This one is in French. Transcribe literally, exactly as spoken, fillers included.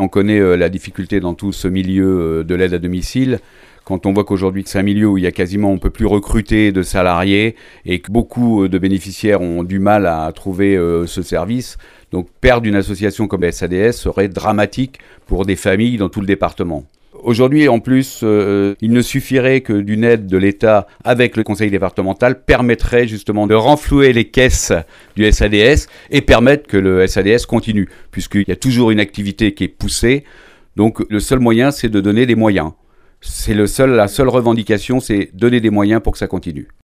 on connaît euh, la difficulté dans tout ce milieu euh, de l'aide à domicile. Quand on voit qu'aujourd'hui c'est un milieu où il y a quasiment, on ne peut plus recruter de salariés et que beaucoup de bénéficiaires ont du mal à trouver euh, ce service, donc perdre une association comme S A D S serait dramatique pour des familles dans tout le département. Aujourd'hui, en plus, euh, il ne suffirait que d'une aide de l'État avec le conseil départemental permettrait justement de renflouer les caisses du S A D S et permettre que le S A D S continue, puisqu'il y a toujours une activité qui est poussée. Donc le seul moyen, c'est de donner des moyens. C'est le seul, la seule revendication, c'est donner des moyens pour que ça continue.